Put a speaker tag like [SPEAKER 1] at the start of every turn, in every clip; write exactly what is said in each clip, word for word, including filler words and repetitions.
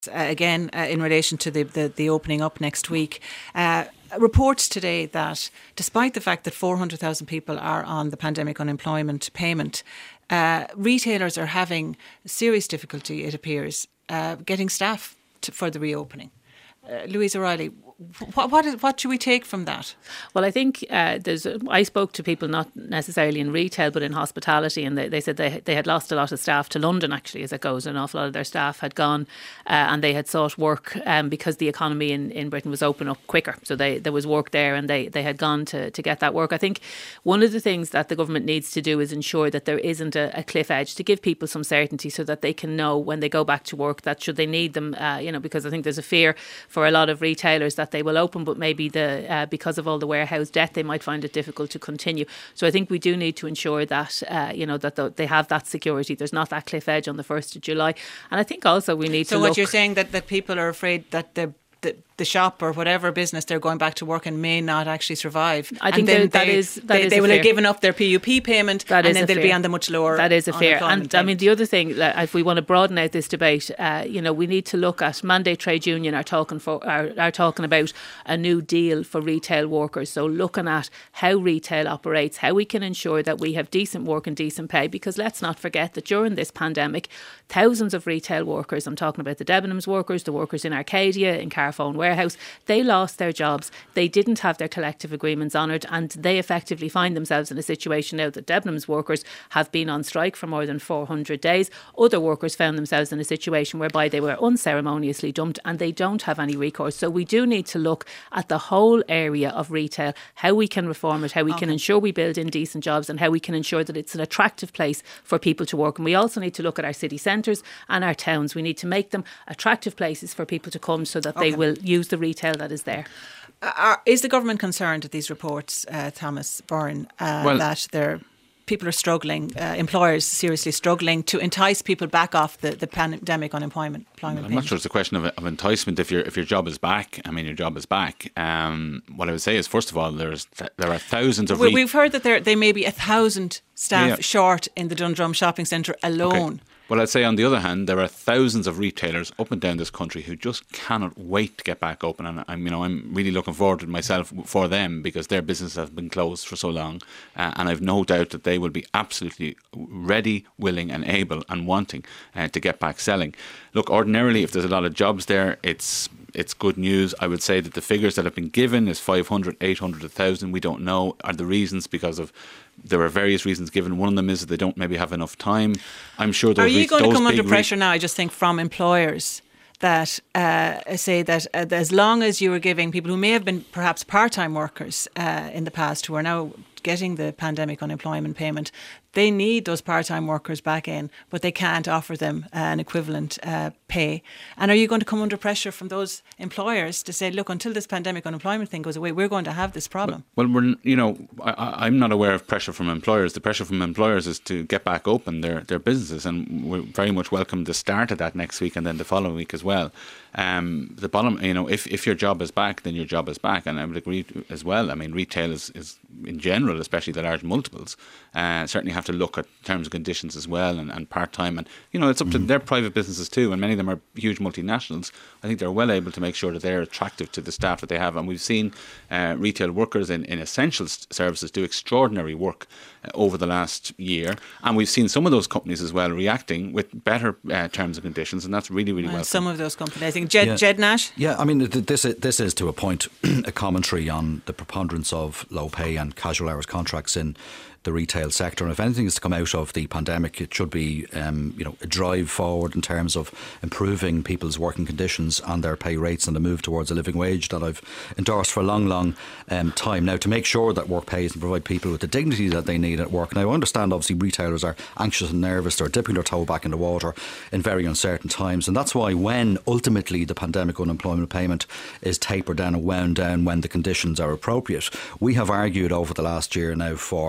[SPEAKER 1] uh, again uh, in relation to the, the, the opening up next week. Uh, reports today that despite the fact that four hundred thousand people are on the pandemic unemployment payment, uh, retailers are having serious difficulty, it appears, uh, getting staff to, for the reopening. Uh, Louise O'Reilly, what, what, is, what should we take from that?
[SPEAKER 2] Well, I think uh, there's. I spoke to people not necessarily in retail but in hospitality, and they, they said they they had lost a lot of staff to London, actually, as it goes. An awful lot of their staff had gone uh, and they had sought work um, because the economy in, in Britain was open up quicker. So they, there was work there and they, they had gone to, to get that work. I think one of the things that the government needs to do is ensure that there isn't a, a cliff edge, to give people some certainty so that they can know when they go back to work that should they need them, uh, you know, because I think there's a fear for a lot of retailers that they will open, but maybe the uh, because of all the warehouse debt, they might find it difficult to continue. So I think we do need to ensure that uh, you know that the, they have that security. There's not that cliff edge on the first of July, and I think also we need
[SPEAKER 1] so
[SPEAKER 2] to.
[SPEAKER 1] So what
[SPEAKER 2] look
[SPEAKER 1] you're saying that that people are afraid that the the the shop or whatever business they're going back to work in may not actually survive.
[SPEAKER 2] I think
[SPEAKER 1] and then
[SPEAKER 2] that
[SPEAKER 1] they,
[SPEAKER 2] is that
[SPEAKER 1] they,
[SPEAKER 2] is
[SPEAKER 1] they
[SPEAKER 2] a
[SPEAKER 1] will
[SPEAKER 2] fear.
[SPEAKER 1] have given up their P U P payment,
[SPEAKER 2] that
[SPEAKER 1] and then
[SPEAKER 2] a
[SPEAKER 1] they'll
[SPEAKER 2] fear.
[SPEAKER 1] be on the much lower.
[SPEAKER 2] That is a fear. And
[SPEAKER 1] payment.
[SPEAKER 2] I mean, the other thing, if we want to broaden out this debate, uh, you know, we need to look at Mandate Trade Union are talking for are, are talking about a new deal for retail workers. So looking at how retail operates, how we can ensure that we have decent work and decent pay. Because let's not forget that during this pandemic, thousands of retail workers, I'm talking about the Debenhams workers, the workers in Arcadia, in Carphone Warehouse, they lost their jobs. They didn't have their collective agreements honoured, and they effectively find themselves in a situation now that Debenhams workers have been on strike for more than four hundred days. Other workers found themselves in a situation whereby they were unceremoniously dumped and they don't have any recourse. So we do need to look at the whole area of retail, how we can reform it, how we okay. can ensure we build in decent jobs, and how we can ensure that it's an attractive place for people to work. And we also need to look at our city centres and our towns. We need to make them attractive places for people to come so that okay. they will use the retail that is there.
[SPEAKER 1] Uh, is the government concerned at these reports, uh, Thomas Byrne, uh, well, that they're people are struggling, uh, employers seriously struggling to entice people back off the, the pandemic unemployment? employment
[SPEAKER 3] I'm not sure it's a question of, of enticement. If your if your job is back, I mean, your job is back. Um, what I would say is, first of all, there's th- there are thousands of.
[SPEAKER 1] We,
[SPEAKER 3] re-
[SPEAKER 1] we've heard that there they may be a thousand staff
[SPEAKER 3] yeah.
[SPEAKER 1] short in the Dundrum shopping centre alone.
[SPEAKER 3] Okay. Well, I'd say on the other hand, there are thousands of retailers up and down this country who just cannot wait to get back open, and I'm, you know, I'm really looking forward to myself for them because their business has been closed for so long, uh, and I've no doubt that they will be absolutely ready, willing, and able and wanting uh, to get back selling. Look, ordinarily, if there's a lot of jobs there, it's it's good news. I would say that the figures that have been given is five hundred, eight hundred, one thousand. We don't know. Are the reasons because of there are various reasons given. One of them is that they don't maybe have enough time. I'm sure those.
[SPEAKER 1] Are you going to come under
[SPEAKER 3] re-
[SPEAKER 1] pressure now? I just think from employers that uh, say that uh, as long as you are giving people who may have been perhaps part-time workers uh, in the past who are now getting the pandemic unemployment payment, they need those part-time workers back in, but they can't offer them uh, an equivalent uh, pay. And are you going to come under pressure from those employers to say, look, until this pandemic unemployment thing goes away, we're going to have this problem?
[SPEAKER 3] Well, well we're, you know, I, I'm not aware of pressure from employers. The pressure from employers is to get back open their, their businesses, and we very much welcome the start of that next week and then the following week as well. Um, the bottom, you know, if, if your job is back, then your job is back, and I would agree as well. I mean, retail is, is in general, especially the large multiples, uh, certainly have to look at terms and conditions as well, and, and part-time, and you know, it's up to mm. their private businesses too, and many of them are huge multinationals. I think they're well able to make sure that they're attractive to the staff that they have, and we've seen uh, retail workers in, in essential services do extraordinary work uh, over the last year, and we've seen some of those companies as well reacting with better uh, terms and conditions, and that's really really well.
[SPEAKER 1] Some of those companies, I think Jed,
[SPEAKER 4] yeah.
[SPEAKER 1] Jed Nash.
[SPEAKER 4] Yeah, I mean, this is, this is to a point a commentary on the preponderance of low pay and casual hours contracts in the retail sector, and if anything is to come out of the pandemic, it should be um, you know, a drive forward in terms of improving people's working conditions and their pay rates, and the move towards a living wage that I've endorsed for a long long um, time now, to make sure that work pays and provide people with the dignity that they need at work. Now, I understand obviously retailers are anxious and nervous, they're dipping their toe back in the water in very uncertain times, and that's why when ultimately the pandemic unemployment payment is tapered down and wound down when the conditions are appropriate, we have argued over the last year now for a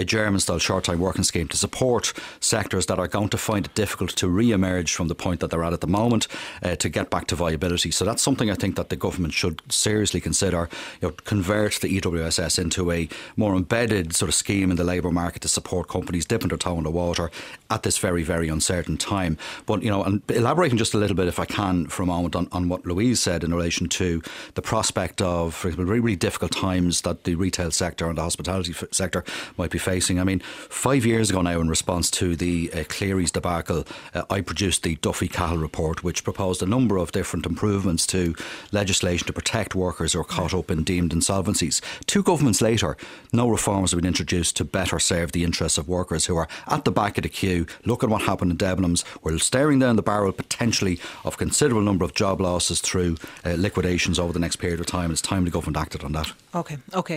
[SPEAKER 4] a German-style short-time working scheme to support sectors that are going to find it difficult to re-emerge from the point that they're at at the moment uh, to get back to viability. So that's something I think that the government should seriously consider. You know, convert the E W S S into a more embedded sort of scheme in the labour market to support companies dipping their toe in the water at this very, very uncertain time. But, you know, and elaborating just a little bit, if I can, for a moment on, on what Louise said in relation to the prospect of, for example, really, really difficult times that the retail sector and the hospitality f- sector might be facing. I mean, five years ago now, in response to the uh, Cleary's debacle, uh, I produced the Duffy-Cahill report, which proposed a number of different improvements to legislation to protect workers who are caught up in deemed insolvencies. Two governments later, no reforms have been introduced to better serve the interests of workers who are at the back of the queue. Look at what happened in Debenhams. We're staring down the barrel potentially of considerable number of job losses through uh, liquidations over the next period of time. It's time the government acted on that.
[SPEAKER 1] Okay, okay.